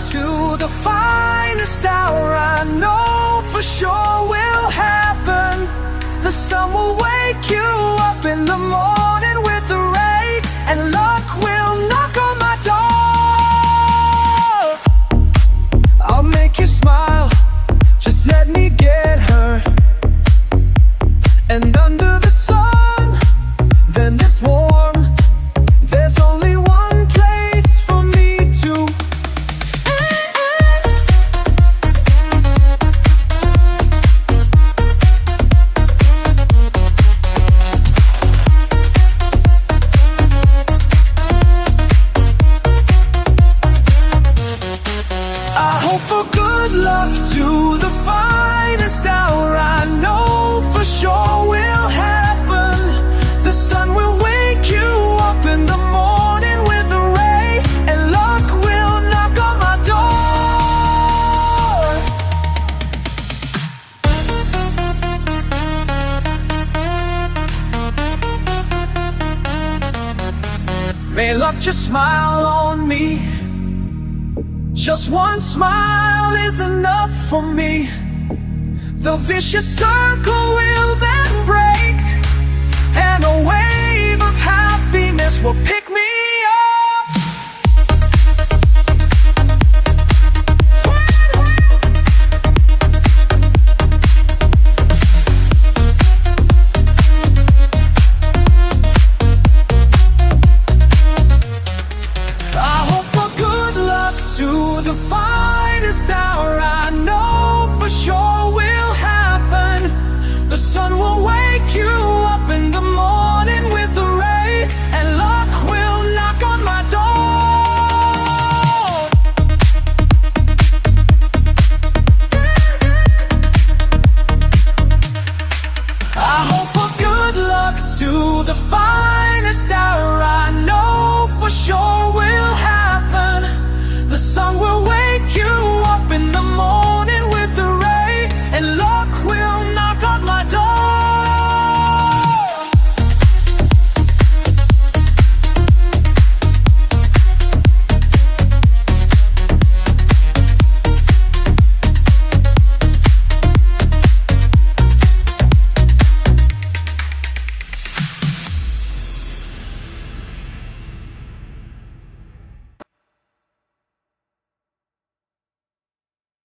to the finest hour I know for sure will happen. The sun will wake you up in the morning with a ray, and luck will knock on my door. I'll make you smile, just let me get her. And under the sun, then this warm, there's only one place for me to. I hope for good luck to the finest hour I know for sure will happen. The sun will wake you up in the morning with a ray, and luck will knock on my door. May luck just smile on me. Just one smile is enough for me. The vicious circle will then break, and a wave of happiness will pick me up. I hope for good luck to the finest hour I